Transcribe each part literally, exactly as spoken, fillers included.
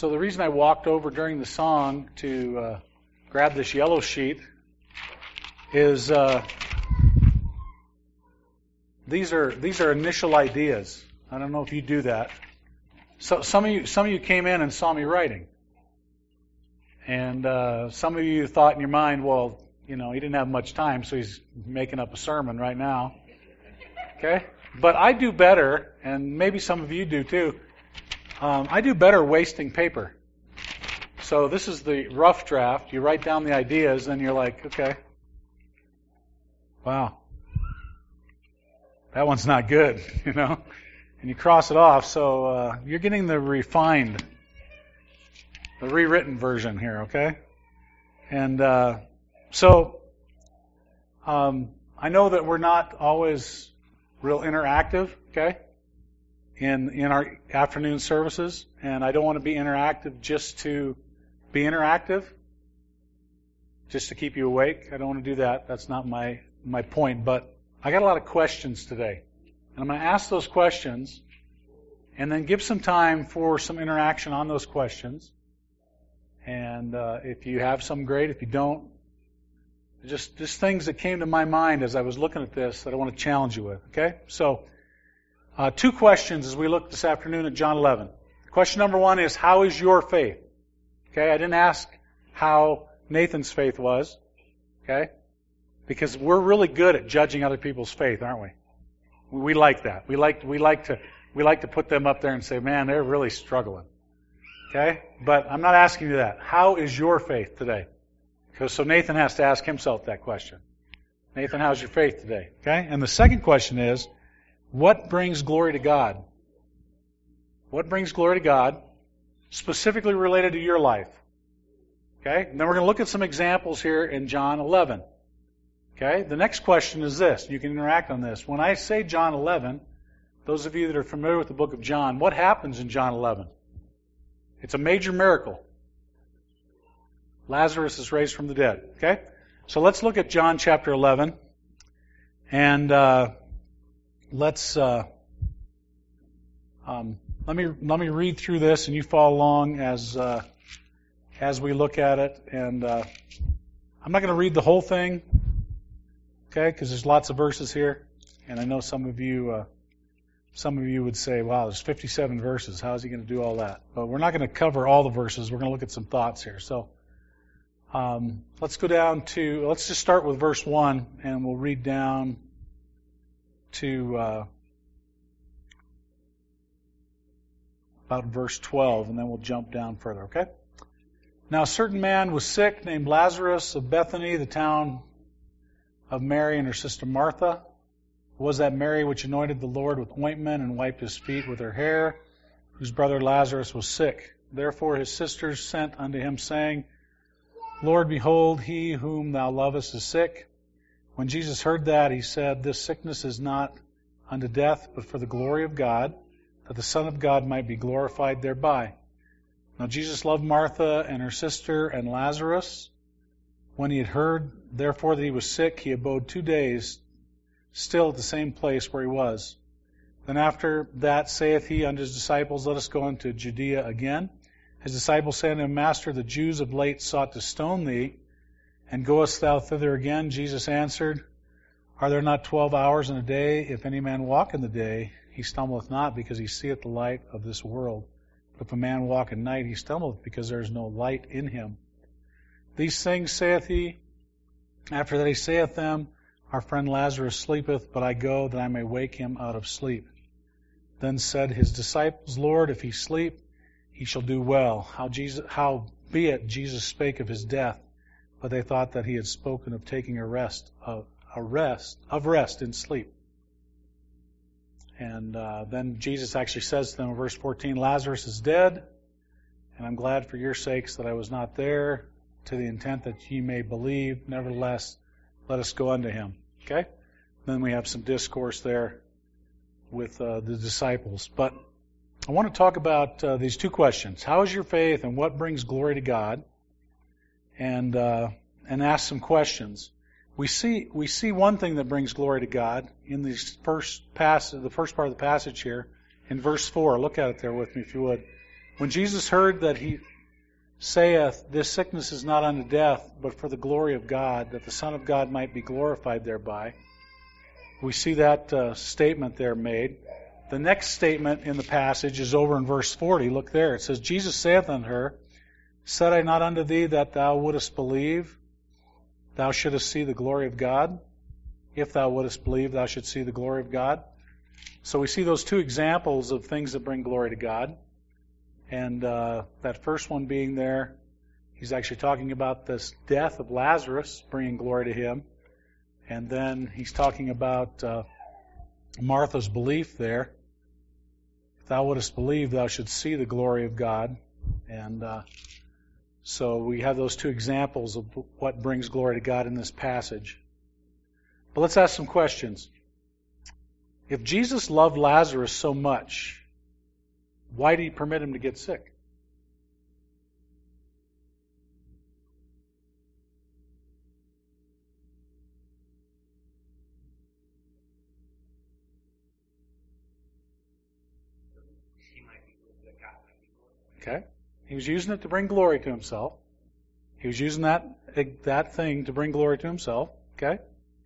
So the reason I walked over during the song to uh, grab this yellow sheet is uh, these are these are initial ideas. I don't know if you do that. So some of you some of you came in and saw me writing, and uh, some of you thought in your mind, well, you know, he didn't have much time, so he's making up a sermon right now. Okay, but I do better, and maybe some of you do too. Um, I do better wasting paper. So this is the rough draft. You write down the ideas, and you're like, okay, wow, that one's not good, you know, and you cross it off. So uh, you're getting the refined, the rewritten version here, okay? And uh, so um, I know that we're not always real interactive, okay, in in our afternoon services, and I don't want to be interactive just to be interactive, just to keep you awake. I don't want to do that. That's not my my point. But I got a lot of questions today, and I'm going to ask those questions, and then give some time for some interaction on those questions. And uh, if you have some, great. If you don't, just just things that came to my mind as I was looking at this that I want to challenge you with. Okay, so uh, two questions as we look this afternoon at John eleven. Question number one is, how is your faith? Okay, I didn't ask how Nathan's faith was, okay, because we're really good at judging other people's faith, aren't we? We like that. We like we like to we like to put them up there and say, man, they're really struggling. Okay, but I'm not asking you that. How is your faith today? Because so Nathan has to ask himself that question. Nathan, how's your faith today? Okay, and the second question is, what brings glory to God? What brings glory to God? Specifically related to your life. Okay? And then we're going to look at some examples here in John eleven. Okay? The next question is this. You can interact on this. When I say John eleven, those of you that are familiar with the book of John, what happens in John eleven? It's a major miracle. Lazarus is raised from the dead. Okay? So let's look at John chapter eleven. And uh, let's... Uh, um, Let me let me read through this, and you follow along as uh, as we look at it. And uh, I'm not going to read the whole thing, okay? Because there's lots of verses here, and I know some of you uh, some of you would say, "Wow, there's fifty-seven verses. How is he going to do all that?" But we're not going to cover all the verses. We're going to look at some thoughts here. So um, let's go down to let's just start with verse one, and we'll read down to. Uh, About verse twelve, and then we'll jump down further, okay? Now a certain man was sick, named Lazarus of Bethany, the town of Mary and her sister Martha. Was that Mary which anointed the Lord with ointment and wiped his feet with her hair, whose brother Lazarus was sick? Therefore his sisters sent unto him, saying, Lord, behold, he whom thou lovest is sick. When Jesus heard that, he said, This sickness is not unto death, but for the glory of God, that the Son of God might be glorified thereby. Now Jesus loved Martha and her sister and Lazarus. When he had heard, therefore, that he was sick, he abode two days still at the same place where he was. Then after that saith he unto his disciples, Let us go into Judea again. His disciples say unto him, Master, the Jews of late sought to stone thee, and goest thou thither again? Jesus answered, Are there not twelve hours in a day? If any man walk in the day, he stumbleth not, because he seeth the light of this world. But if a man walk at night, he stumbleth, because there is no light in him. These things saith he. After that he saith them, Our friend Lazarus sleepeth, but I go that I may wake him out of sleep. Then said his disciples, Lord, if he sleep, he shall do well. How Jesus, howbeit Jesus spake of his death, but they thought that he had spoken of taking a rest, of a rest, of rest in sleep. And uh, then Jesus actually says to them in verse fourteen, Lazarus is dead, and I'm glad for your sakes that I was not there, to the intent that ye may believe. Nevertheless, let us go unto him. Okay? Then we have some discourse there with uh, the disciples. But I want to talk about uh, these two questions. How is your faith, and what brings glory to God? And uh, and ask some questions. We see we see one thing that brings glory to God in this first pass, the first part of the passage here, in verse four. Look at it there with me, if you would. When Jesus heard that he saith, This sickness is not unto death, but for the glory of God, that the Son of God might be glorified thereby. We see that uh, statement there made. The next statement in the passage is over in verse forty. Look there. It says, Jesus saith unto her, Said I not unto thee that thou wouldest believe, thou shouldest see the glory of God? If thou wouldest believe, thou shouldst see the glory of God. So we see those two examples of things that bring glory to God. And uh, that first one being there, he's actually talking about this death of Lazarus, bringing glory to him. And then he's talking about uh, Martha's belief there. If thou wouldest believe, thou shouldst see the glory of God. And uh, so we have those two examples of what brings glory to God in this passage. But let's ask some questions. If Jesus loved Lazarus so much, why did he permit him to get sick? Okay. He was using it to bring glory to himself. He was using that that thing to bring glory to himself. Okay.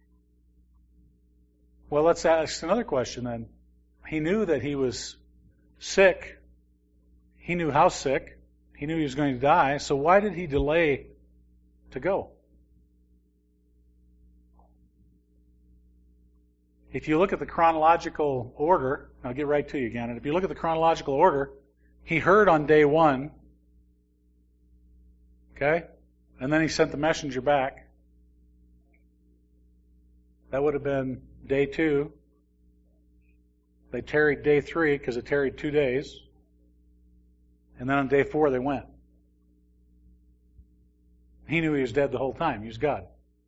Well, let's ask another question then. He knew that he was sick. He knew how sick. He knew he was going to die. So why did he delay to go? If you look at the chronological order, I'll get right to you again. And if you look at the chronological order, he heard on day one. Okay? And then he sent the messenger back. That would have been day two. They tarried day three because it tarried two days. And then on day four they went. He knew he was dead the whole time. He was God.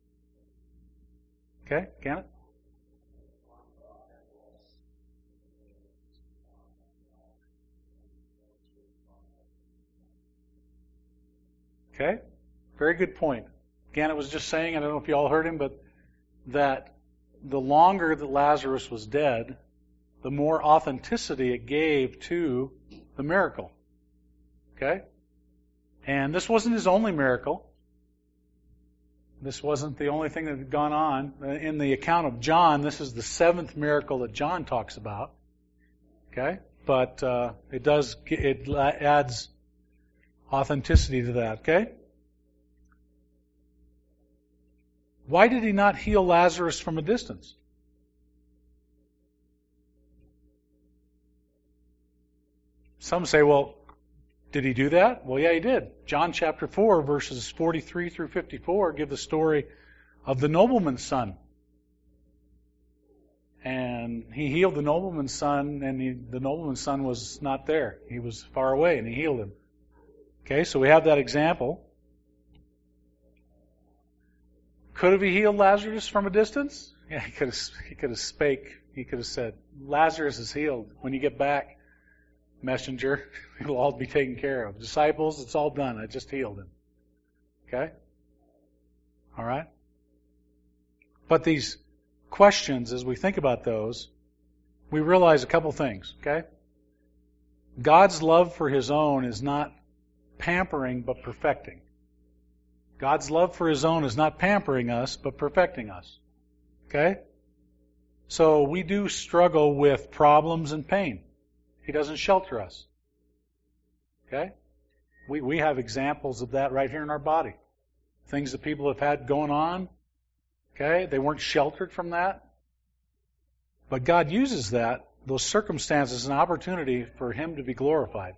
Okay? Can it? Okay? Very good point. Gannett was just saying, I don't know if you all heard him, but that the longer that Lazarus was dead, the more authenticity it gave to the miracle. Okay? And this wasn't his only miracle. This wasn't the only thing that had gone on. In the account of John, this is the seventh miracle that John talks about. Okay? But uh, it does, it adds authenticity to that. Okay? Why did he not heal Lazarus from a distance? Some say, well, did he do that? Well, yeah, he did. John chapter four, verses forty-three through fifty-four give the story of the nobleman's son. And he healed the nobleman's son, and he, the nobleman's son was not there. He was far away, and he healed him. Okay, so we have that example. Could have he healed Lazarus from a distance? Yeah, he could have, he could have spake. He could have said, Lazarus is healed. When you get back, messenger, it will all be taken care of. Disciples, it's all done. I just healed him. Okay? All right? But these questions, as we think about those, we realize a couple things. Okay? God's love for His own is not pampering, but perfecting. God's love for His own is not pampering us, but perfecting us. Okay? So we do struggle with problems and pain. He doesn't shelter us. Okay? We we have examples of that right here in our body. Things that people have had going on. Okay? They weren't sheltered from that. But God uses that, those circumstances, as an opportunity for Him to be glorified.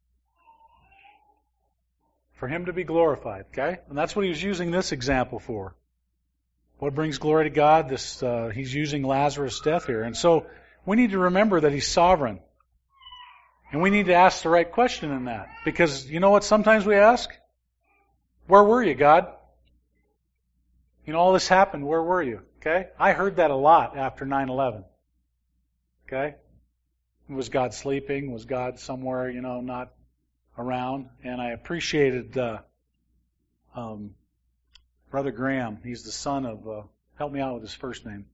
For Him to be glorified. Okay? And that's what He was using this example for. What brings glory to God? This uh, He's using Lazarus' death here. And so we need to remember that He's sovereign. And we need to ask the right question in that. Because you know what sometimes we ask? Where were you, God? You know, all this happened. Where were you? Okay? I heard that a lot after nine eleven. Okay? Was God sleeping? Was God somewhere, you know, not around? And I appreciated uh, um, Brother Graham. He's the son of, uh, help me out with his first name.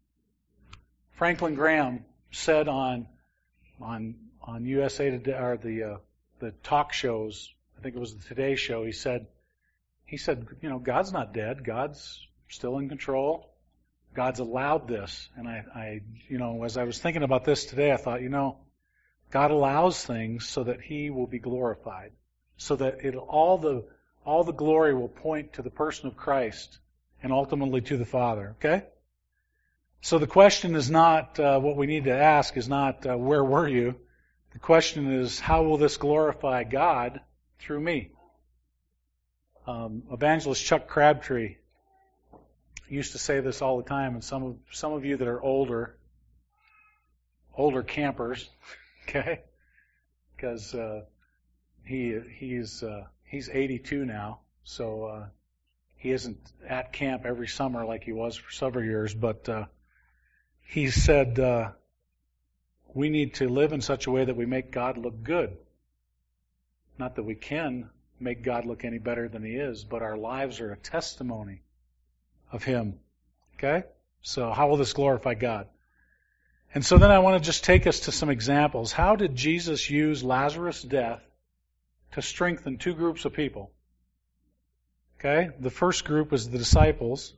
Franklin Graham said on on on U S A Today, or the uh, the talk shows. I think it was the Today Show. He said, he said, you know, God's not dead. God's still in control. God's allowed this. And I, I, you know, as I was thinking about this today, I thought, you know, God allows things so that He will be glorified, so that it all the all the glory will point to the person of Christ and ultimately to the Father. Okay. So the question is not uh, what we need to ask is not uh, where were you. The question is how will this glorify God through me? Um, Evangelist Chuck Crabtree used to say this all the time, and some of some of you that are older, older campers, okay, because uh, he he's uh, he's eighty-two now, so uh, he isn't at camp every summer like he was for several years. But uh, he said uh, we need to live in such a way that we make God look good. Not that we can make God look any better than He is, but our lives are a testimony of Him. Okay? So how will this glorify God? And so then I want to just take us to some examples. How did Jesus use Lazarus' death to strengthen two groups of people? Okay? The first group was the disciples.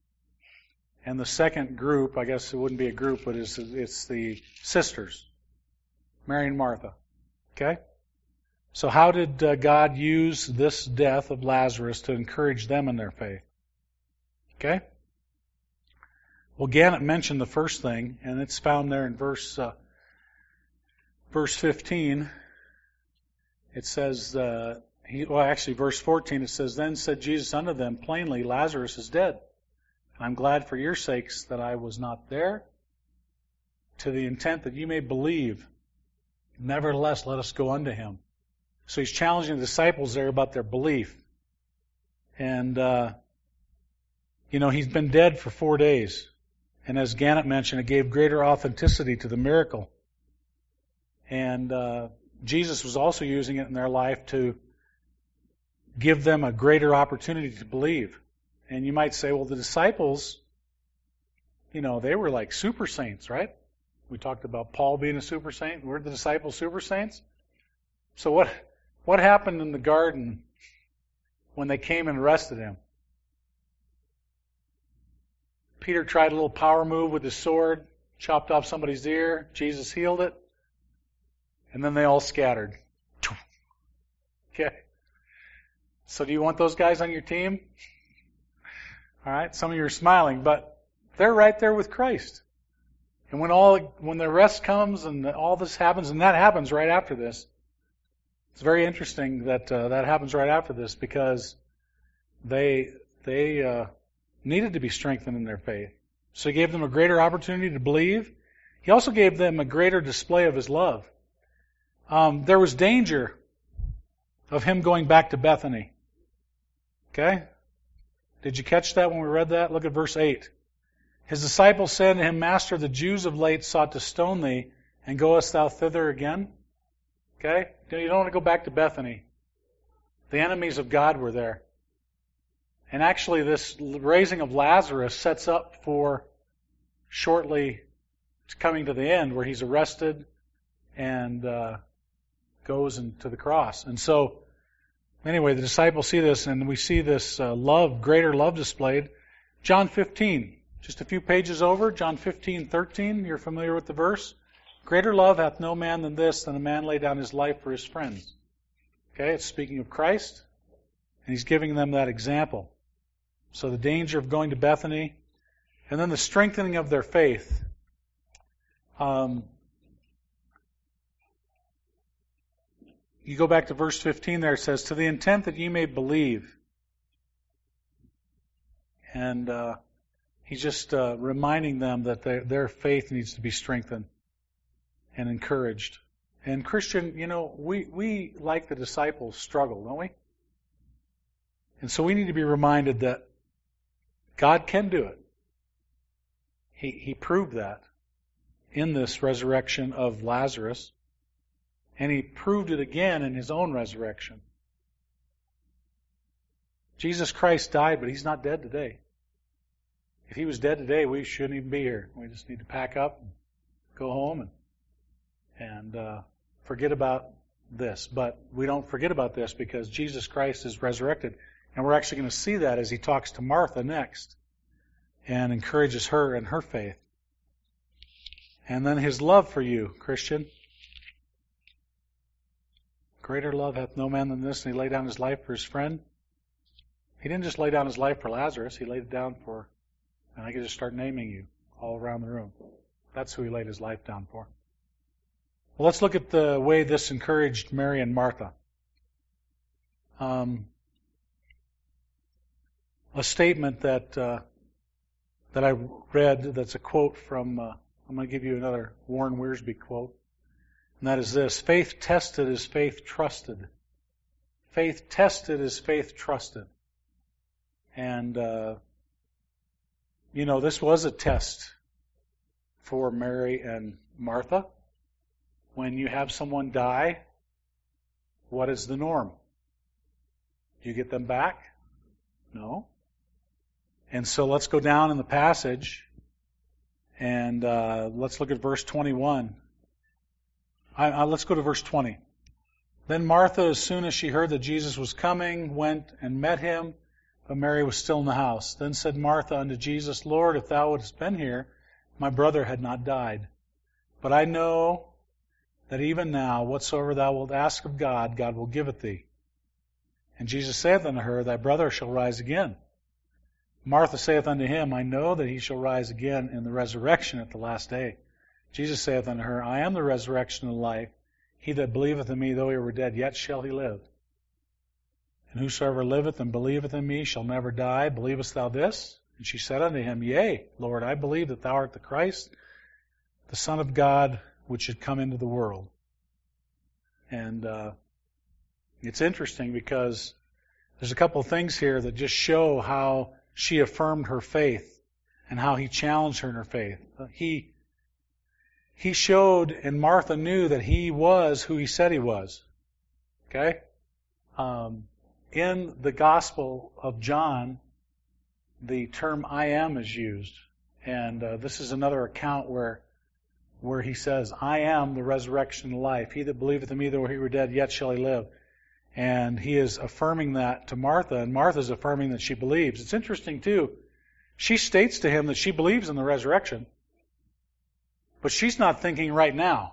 And the second group, I guess it wouldn't be a group, but it's, it's the sisters, Mary and Martha. Okay? So how did uh, God use this death of Lazarus to encourage them in their faith? Okay? Well, Gannett mentioned the first thing, and it's found there in verse uh, verse fifteen. It says, uh, he, well, actually, verse fourteen, it says, Then said Jesus unto them plainly, Lazarus is dead. And I'm glad for your sakes that I was not there, to the intent that you may believe. Nevertheless, let us go unto him. So he's challenging the disciples there about their belief. And, uh, you know, he's been dead for four days. And as Gannett mentioned, it gave greater authenticity to the miracle. And uh, Jesus was also using it in their life to give them a greater opportunity to believe. And you might say, well, the disciples, you know, they were like super saints, right? We talked about Paul being a super saint. Were the disciples super saints? So what what happened in the garden when they came and arrested him? Peter tried a little power move with his sword, chopped off somebody's ear. Jesus healed it. And then they all scattered. Okay. So do you want those guys on your team? All right. Some of you are smiling, but they're right there with Christ. And when all when the rest comes and all this happens, and that happens right after this, it's very interesting that uh, that happens right after this because they they uh, needed to be strengthened in their faith. So he gave them a greater opportunity to believe. He also gave them a greater display of his love. Um, there was danger of him going back to Bethany. Okay? Did you catch that when we read that? Look at verse eight. His disciples said to him, Master, the Jews of late sought to stone thee, and goest thou thither again? Okay? You don't want to go back to Bethany. The enemies of God were there. And actually this raising of Lazarus sets up for shortly coming to the end where he's arrested and uh, goes into the cross. And so, anyway, the disciples see this and we see this uh, love, greater love displayed. John fifteen, just a few pages over, John fifteen, thirteen, you're familiar with the verse? Greater love hath no man than this, than a man lay down his life for his friends. Okay, it's speaking of Christ, and he's giving them that example. So the danger of going to Bethany, and then the strengthening of their faith. Um, you go back to verse fifteen there, it says, to the intent that ye may believe. And uh, he's just uh, reminding them that their, their faith needs to be strengthened and encouraged. And Christian, you know, we, we, like the disciples, struggle, don't we? And so we need to be reminded that God can do it. He, he proved that in this resurrection of Lazarus. And He proved it again in His own resurrection. Jesus Christ died, but He's not dead today. If He was dead today, we shouldn't even be here. We just need to pack up and go home and, and uh, forget about this. But we don't forget about this because Jesus Christ is resurrected. And we're actually going to see that as he talks to Martha next and encourages her in her faith. And then his love for you, Christian. Greater love hath no man than this, and he laid down his life for his friend. He didn't just lay down his life for Lazarus. He laid it down for, and I can just start naming you all around the room. That's who he laid his life down for. Well, let's look at the way this encouraged Mary and Martha. Um, a statement that uh, that I read that's a quote from, uh, I'm going to give you another Warren Wiersbe quote, and that is this: faith tested is faith trusted. Faith tested is faith trusted. And, uh, you know, this was a test for Mary and Martha. When you have someone die, what is the norm? Do you get them back? No. And so let's go down in the passage and uh, let's look at verse twenty-one. I, I, let's go to verse twenty. Then Martha, as soon as she heard that Jesus was coming, went and met him, but Mary was still in the house. Then said Martha unto Jesus, Lord, if thou wouldst been here, my brother had not died. But I know that even now, whatsoever thou wilt ask of God, God will give it thee. And Jesus saith unto her, Thy brother shall rise again. Martha saith unto him, I know that he shall rise again in the resurrection at the last day. Jesus saith unto her, I am the resurrection and the life. He that believeth in me, though he were dead, yet shall he live. And whosoever liveth and believeth in me shall never die. Believest thou this? And she said unto him, Yea, Lord, I believe that thou art the Christ, the Son of God, which should come into the world. And uh, it's interesting because there's a couple of things here that just show how she affirmed her faith and how he challenged her in her faith. He he showed, and Martha knew that he was who he said he was. Okay? Um, in the Gospel of John, the term I am is used. And uh, this is another account where where he says, I am the resurrection and life. He that believeth in me, though he were dead, yet shall he live. And he is affirming that to Martha, and Martha's affirming that she believes. It's interesting, too. She states to him that she believes in the resurrection, but she's not thinking right now.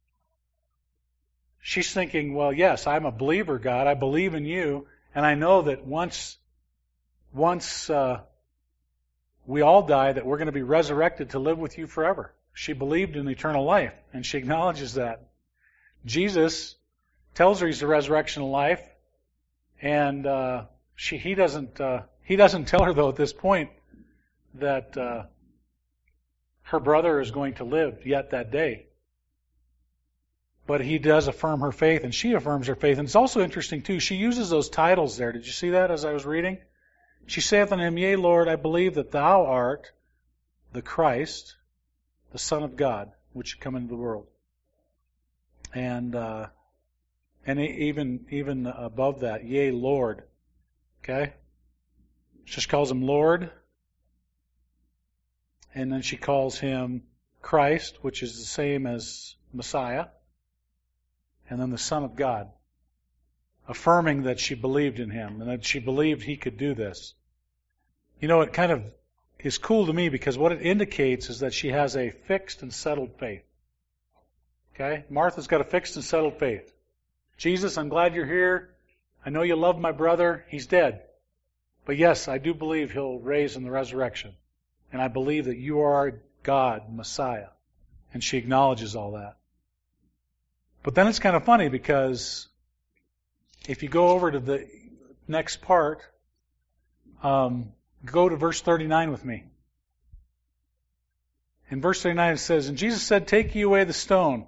She's thinking, well, yes, I'm a believer, God. I believe in you, and I know that once, once uh, we all die, that we're going to be resurrected to live with you forever. She believed in eternal life, and she acknowledges that. Jesus tells her he's the resurrection of life, and uh, she he doesn't uh, he doesn't tell her though at this point that uh, her brother is going to live yet that day. But he does affirm her faith, and she affirms her faith. And it's also interesting too. She uses those titles there. Did you see that as I was reading? She saith unto him, Yea, Lord, I believe that thou art the Christ, the Son of God, which should come into the world. And uh, and even even above that, yea, Lord. Okay? She just calls him Lord. And then she calls him Christ, which is the same as Messiah. And then the Son of God. Affirming that she believed in him and that she believed he could do this. You know, it kind of is cool to me because what it indicates is that she has a fixed and settled faith. Okay? Martha's got a fixed and settled faith. Jesus, I'm glad you're here. I know you love my brother. He's dead. But yes, I do believe he'll raise in the resurrection. And I believe that you are God, Messiah. And she acknowledges all that. But then it's kind of funny because if you go over to the next part, um, go to verse thirty-nine with me. In verse thirty-nine it says, And Jesus said, Take ye away the stone.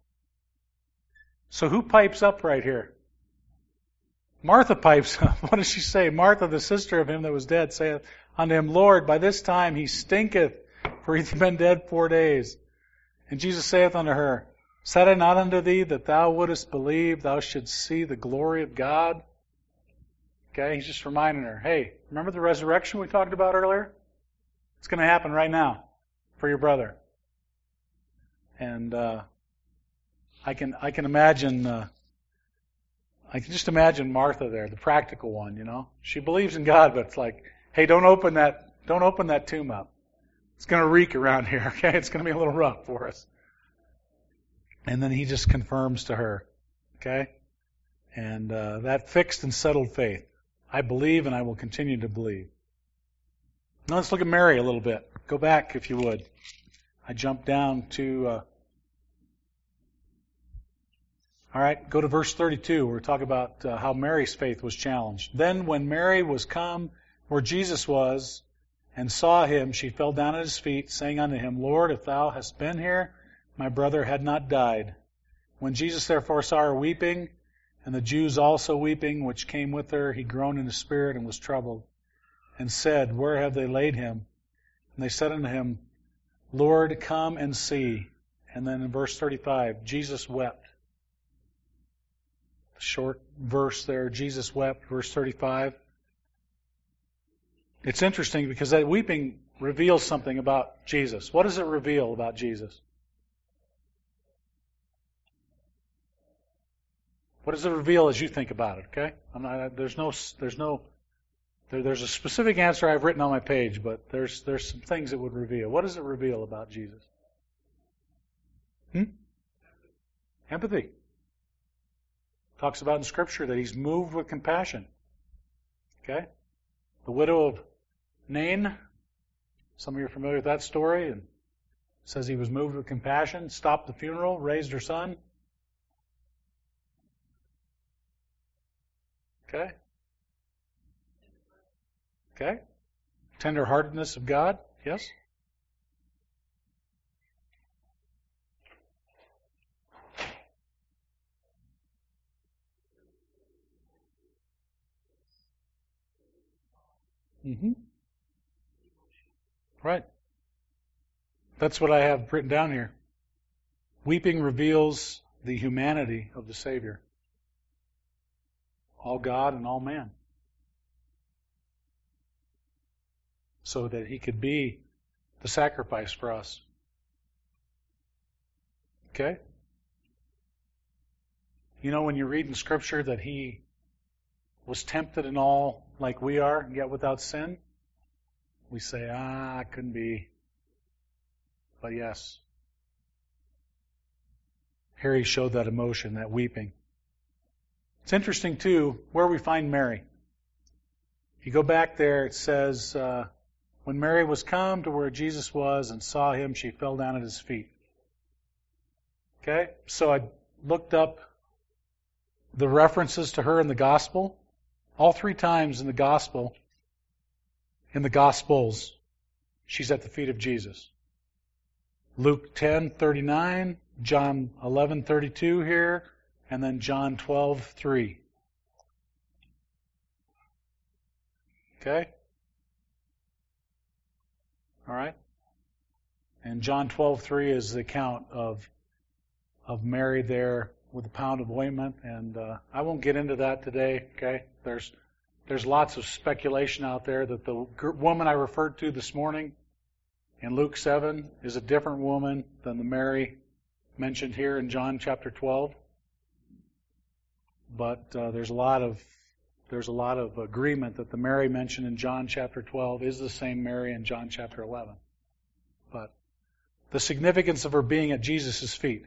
So who pipes up right here? Martha pipes up. What does she say? Martha, the sister of him that was dead, saith unto him, Lord, by this time he stinketh, for he hath been dead four days. And Jesus saith unto her, Said I not unto thee that thou wouldest believe, thou shouldst see the glory of God? Okay, he's just reminding her, hey, remember the resurrection we talked about earlier? It's going to happen right now for your brother. And uh, I can I can imagine uh, I can just imagine Martha there, the practical one, you know. She believes in God, but it's like, hey, don't open that, don't open that tomb up. It's going to reek around here, okay? It's going to be a little rough for us. And then he just confirms to her, okay? And uh, that fixed and settled faith. I believe and I will continue to believe. Now let's look at Mary a little bit. Go back, if you would. I jumped down to... Uh, All right, go to verse thirty-two. We're talking about uh, how Mary's faith was challenged. Then when Mary was come where Jesus was and saw him, she fell down at his feet, saying unto him, Lord, if thou hadst been here, my brother had not died. When Jesus therefore saw her weeping, and the Jews also weeping, which came with her, he groaned in the spirit and was troubled, and said, Where have they laid him? And they said unto him, Lord, come and see. And then in verse thirty-five, Jesus wept. Short verse there, Jesus wept, verse thirty-five. It's interesting because that weeping reveals something about Jesus. What does it reveal about Jesus? What does it reveal as you think about it, okay? I'm not, there's no, there's no, there, there's a specific answer I've written on my page, but there's, there's some things it would reveal. What does it reveal about Jesus? Hmm? Empathy. Talks about in Scripture that he's moved with compassion. Okay? The widow of Nain, some of you are familiar with that story, and says he was moved with compassion, stopped the funeral, raised her son. Okay? Okay? Tenderheartedness of God, yes? Mm-hmm. Right. That's what I have written down here. Weeping reveals the humanity of the Savior. All God and all man. So that he could be the sacrifice for us. Okay? You know, when you read in Scripture that he was tempted in all like we are, yet without sin, we say, ah, it couldn't be. But yes. Here he showed that emotion, that weeping. It's interesting, too, where we find Mary. If you go back there, it says, uh, when Mary was come to where Jesus was and saw him, she fell down at his feet. Okay? So I looked up the references to her in the Gospel. All three times in the Gospel, in the Gospels, she's at the feet of Jesus. Luke ten thirty-nine, John eleven thirty-two here, and then John twelve three. Okay? All right? And John twelve three is the account of of Mary there with a pound of ointment, and uh, I won't get into that today, okay? There's there's lots of speculation out there that the woman I referred to this morning in Luke seven is a different woman than the Mary mentioned here in John chapter twelve. But uh, there's a lot of there's a lot of agreement that the Mary mentioned in John chapter twelve is the same Mary in John chapter eleven. But the significance of her being at Jesus' feet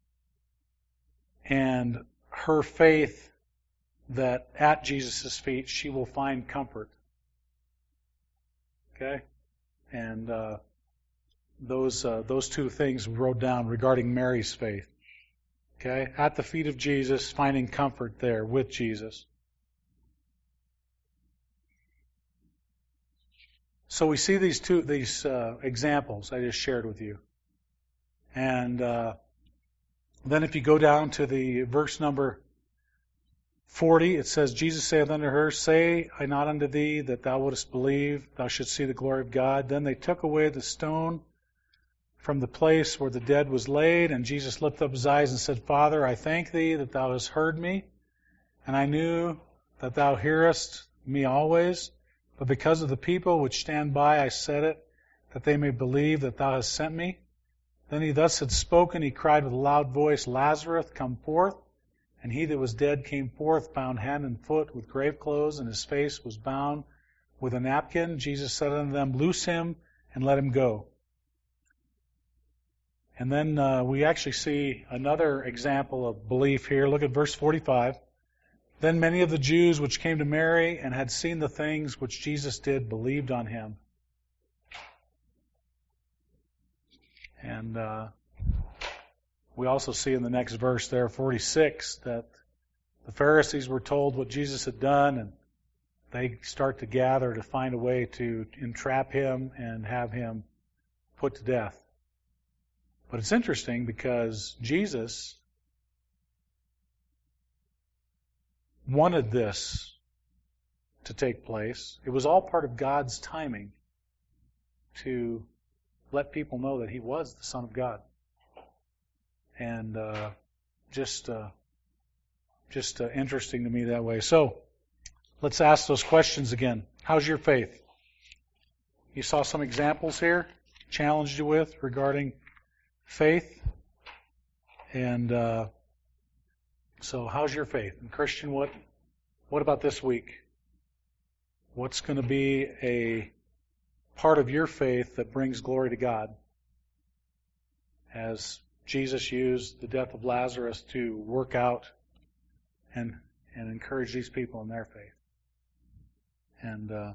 and her faith that at Jesus' feet she will find comfort. Okay? And uh, those uh, those two things wrote down regarding Mary's faith. Okay? At the feet of Jesus, finding comfort there with Jesus. So we see these two these uh, examples I just shared with you. And uh, then if you go down to the verse number forty, it says, Jesus saith unto her, Say I not unto thee that thou wouldest believe, thou shouldst see the glory of God. Then they took away the stone from the place where the dead was laid, and Jesus lifted up his eyes and said, Father, I thank thee that thou hast heard me, and I knew that thou hearest me always. But because of the people which stand by, I said it, that they may believe that thou hast sent me. Then he thus had spoken, he cried with a loud voice, Lazarus, come forth. And he that was dead came forth, bound hand and foot with grave clothes, and his face was bound with a napkin. Jesus said unto them, Loose him and let him go. And then uh, we actually see another example of belief here. Look at verse forty-five. Then many of the Jews which came to Mary and had seen the things which Jesus did believed on him. And uh, we also see in the next verse there, forty-six, that the Pharisees were told what Jesus had done, and they start to gather to find a way to entrap him and have him put to death. But it's interesting because Jesus wanted this to take place. It was all part of God's timing to let people know that he was the Son of God. And uh, just uh, just uh, interesting to me that way. So, let's ask those questions again. How's your faith? You saw some examples here, challenged you with regarding faith. And uh, so, how's your faith? And Christian, what what about this week? What's going to be a part of your faith that brings glory to God? As Jesus used the death of Lazarus to work out and and encourage these people in their faith. And uh,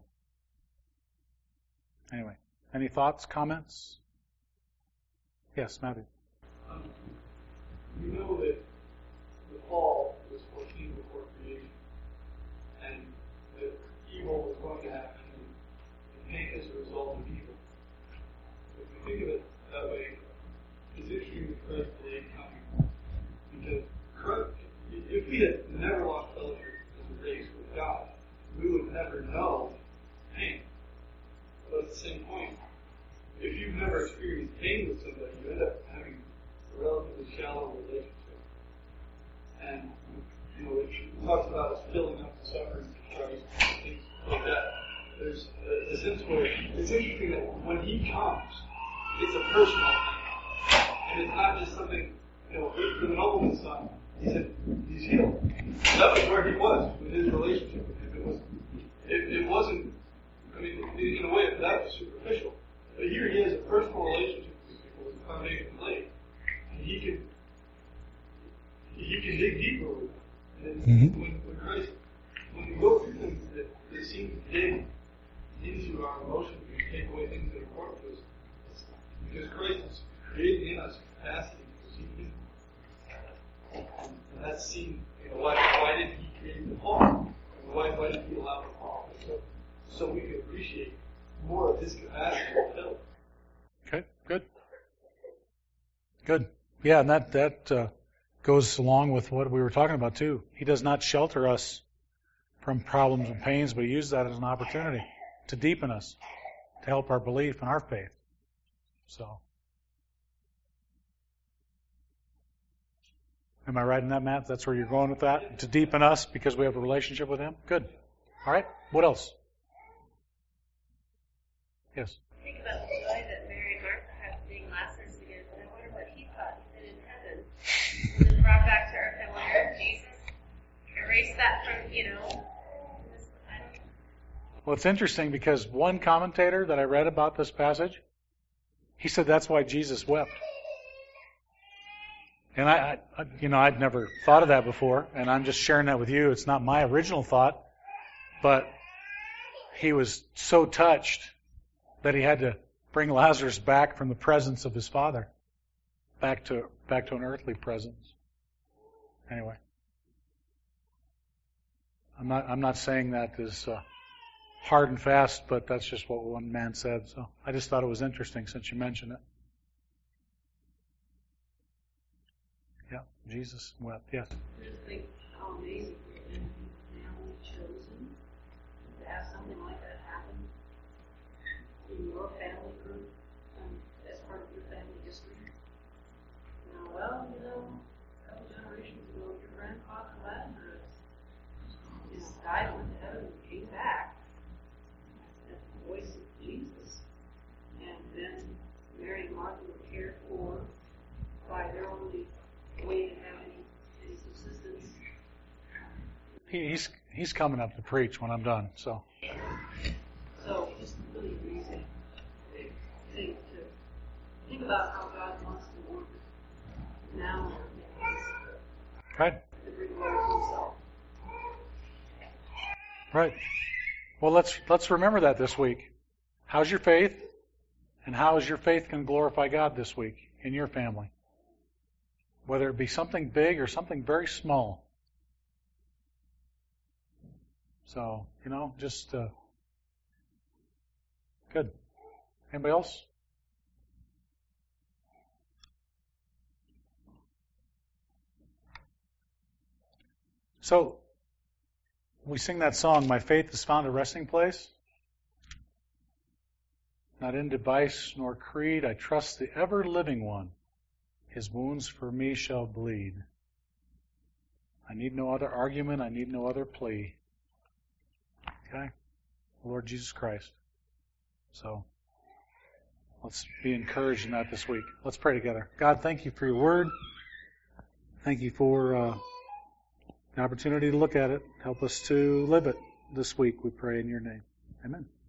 anyway, any thoughts, comments? Yes, Matthew. Um, we know that the fall was foreseen before creation, and that evil was going to happen, and pain as a result of evil. If we think of it that way, it's interesting that Christ delayed coming, because Christ, if we had never lost fellowship as a race with God, we would never know pain. But at the same point, if you've never experienced pain with somebody, you end up having a relatively shallow relationship. And, you know, it talks about us filling up the suffering of Christ, things like that. There's a, a sense where it's interesting that when He comes, it's a personal thing. And it's not just something, you know, for the nobleman's son, he said, he's healed. That was where he was with his relationship with him. It was, it, it wasn't, I mean, in a way, that was superficial. But here he has a personal relationship with people with the foundation laid. And he can, he can dig deeper with them. And Mm-hmm. when, when Christ, when we go through things that, that seem to dig into our emotions and take away things that are important to us, it's because Christ is creating in us capacity to see Him. And that's seen, you know, why, why did He create the fall? And why, why did He allow the fall? So, so we can appreciate more of His capacity fulfilled. Okay, good. Good. Yeah, and that, that uh, goes along with what we were talking about too. He does not shelter us from problems and pains, but He uses that as an opportunity to deepen us, to help our belief and our faith. So, am I right in that, Matt? That's where you're going with that? To deepen us because we have a relationship with Him? Good. All right. What else? Yes. Think about the joy that Mary and Martha had seeing Lazarus again. And I wonder what he thought he did in heaven. And then brought back to earth. I wonder if Jesus erased that from, you know. This, I don't know. Well, it's interesting because one commentator that I read about this passage, he said that's why Jesus wept. And I, I, you know, I'd never thought of that before, and I'm just sharing that with you. It's not my original thought, but he was so touched that he had to bring Lazarus back from the presence of his Father, back to back to an earthly presence. Anyway, I'm not I'm not saying that is uh, hard and fast, but that's just what one man said. So I just thought it was interesting since you mentioned it. Yeah, Jesus wept. Yes. I just think how amazing for him now chosen to have something like that happen in your family group, um, as part of your family history. Now, well, you know, a couple generations ago, your grandfather Lazarus just died, went to heaven, and came back. That's the voice of Jesus. And then Mary and Martha were cared for by their only way to have any, any subsistence he, he's he's coming up to preach when I'm done. So So just really easy thing to think about how God wants to work now right, to reward himself. right. Well, let's let's remember that this week. How's your faith, and how is your faith going to glorify God this week in your family? Whether it be something big or something very small. So, you know, just uh, good. Anybody else? So, we sing that song, My Faith Has Found a Resting Place. Not in device nor creed, I trust the ever-living one. His wounds for me shall bleed. I need no other argument. I need no other plea. Okay? Lord Jesus Christ. So, let's be encouraged in that this week. Let's pray together. God, thank you for your word. Thank you for uh, the opportunity to look at it. Help us to live it this week, we pray in your name. Amen.